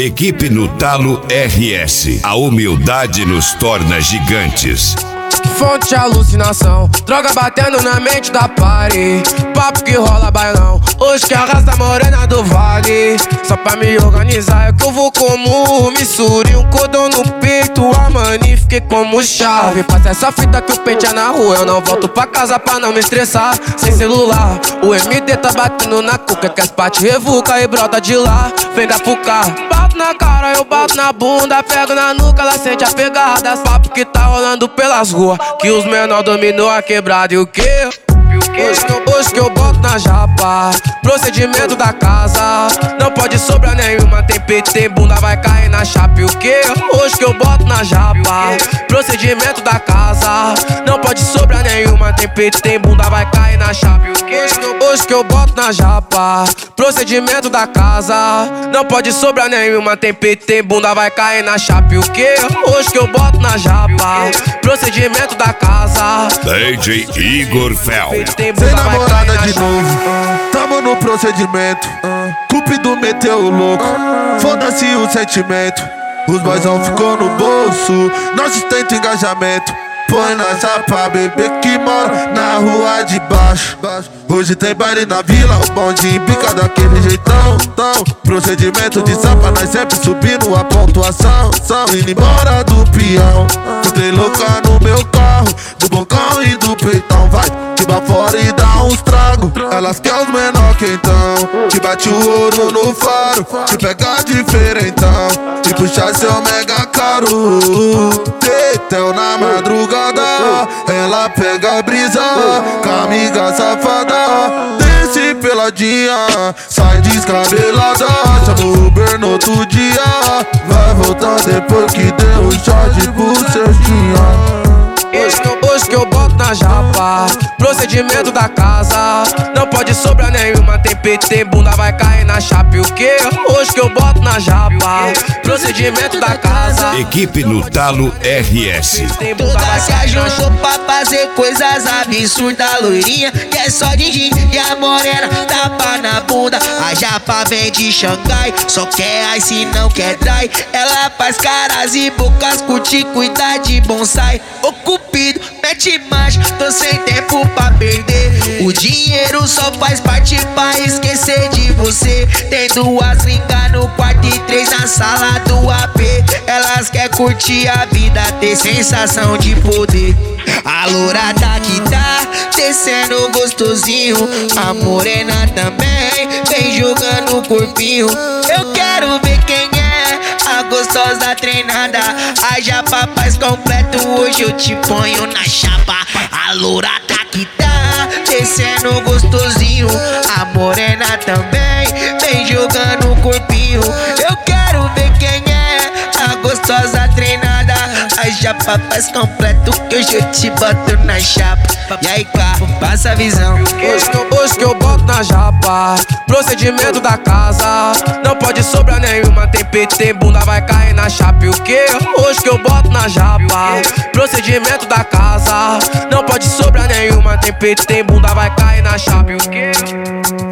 Equipe no Talo RS. A humildade nos torna gigantes. Fonte de alucinação, droga batendo na mente da party. Papo que rola bailão, hoje que arrasta a morena do vale. Só pra me organizar é que eu vou como misture um cordão no peito, a mani fiquei como chave. Passa essa fita que o pente é na rua, eu não volto pra casa pra não me estressar. Sem celular, o MD tá batendo na cuca, que as partes revuca e brota de lá. Vem da Fucar, bato na cara, eu bato na bunda, pego na nuca, ela sente a pegada. Papo que tá rolando pelas ruas, que os menor dominou a quebrada. E o que? Hoje que eu boto na japa, procedimento da casa, não pode sobrar nenhuma. Tem peito, tem bunda, vai cair na chapa. E o que? Hoje que eu boto na japa, procedimento da casa, não pode sobrar nenhuma. Tem peito, tem bunda, vai cair na chapa. E o que? Hoje que eu boto na japa, procedimento da casa, não pode sobrar nenhuma. Tem peito, tem bunda, vai cair na chapa. E o que? Hoje que eu boto na japa, procedimento da casa, DJ Igor Fel. Sem namorada de novo, tamo no procedimento. Cupido meteu o louco, foda-se o sentimento. Os boyzão ficou no bolso, nós sustenta engajamento. Põe na chapa, bebê que mora na rua de baixo. Hoje tem baile na vila, o bonde pica daquele jeitão. Procedimento de sapa, nós sempre subindo a pontuação. Indo embora do peão, tem louca no meu carro, do bocão e do peitão. Vai, que vai fora e dá uns tragos. Elas querem os menor que então, que bate o ouro no faro, te pega diferentão e puxa seu mega caro. Tetel na madrugada, ela pega a brisa, com a amiga safada. Desce peladinha, sai descabelada, chama o Uber no outro dia. Vai voltar depois que deu o shot de bucetinha. Hoje que eu boto na japa, procedimento da casa, não pode sobrar nenhuma. Tem peito, tem bunda, vai cair na chapa. E o que? Hoje que eu boto na japa, procedimento da casa. Equipe no Talo RS. Toda se ajuntou pra fazer coisas absurdas. Loirinha, que é só de gin, e a morena tapa na bunda. A japa vem de Xangai, só quer ice, não quer dry. Ela faz caras e bocas, curte, cuida de bonsai. Ô Cupido, mete marcha, tô sem tempo pra perder. O dinheiro só faz parte pra esquecer de você. Tem 2 lingas no quarto e 3 na sala do AP. Elas quer curtir a vida, ter sensação de poder. A lourada que tá descendo gostosinho, a morena também vem jogando o corpinho. Eu quero ver quem é a gostosa treinada. A japa faz completo, hoje eu te ponho na chapa. A lourada que tá descendo gostosinho, a morena também vem jogando o corpinho. Eu quero ver quem é a gostosa treinada. A japa faz completo, que hoje eu te boto na chapa. E aí, carro, passa a visão. Hoje que eu boto na japa, procedimento da casa, não pode sobrar nenhuma. Tem peito, tem bunda, vai cair na chapa. E o que? Hoje que eu boto na japa, procedimento da casa, não pode sobrar nenhuma. Tem peito, tem bunda, vai cair na chapa. E o que?